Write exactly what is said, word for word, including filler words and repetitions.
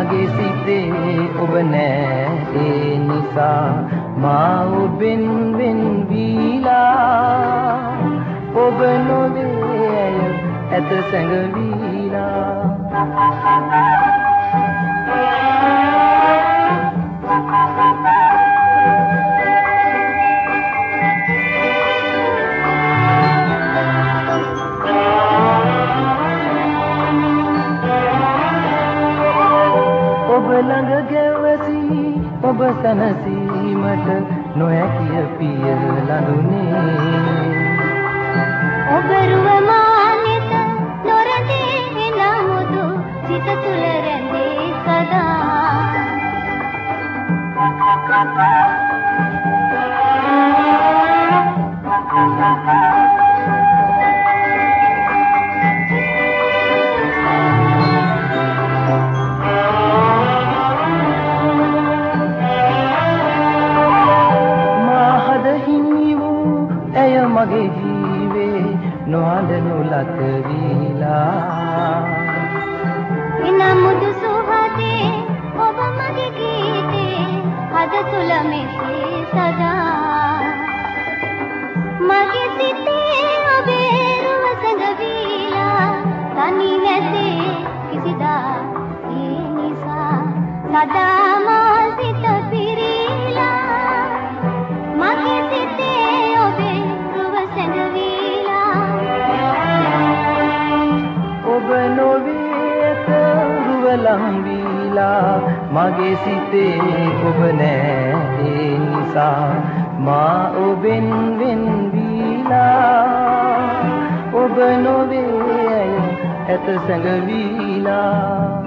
mage site ඔබ නෑ ඒ නිසා මා ඔබෙන් වෙන් වීලා ඔබ නොවේ ඇය ඇත සැඟවීලා ඔබ ළඟ ගැවසී ඔබ සැනසීමට නොහැකිය පිය ලඳුනේ ඔබ රුව මානෙත නොරැඳේ නමුදු සිත තුල රැඳේ සදා මගේ ජීවේ නොහඬනු ලත වීලා එනමුදු සුහදේ ඔබ මගේ ගීතේ හද තුල මෙසේ සදා මගේ සිතේ ඔබේ රුව සැඟවීලා තනි නැතේ කිසිදා ඒ නිසා සදා මා සිත පිරීලා මගේ සිතේ ඔබේ ඔබ නොවේත රුව ලම්බීලා මගේ සිතේ ඔබ නෑ ඒ නිසා මා ඔබෙන් වෙන් වීලා ඔබ නොවේ ඇය ඇත සැඟවීලා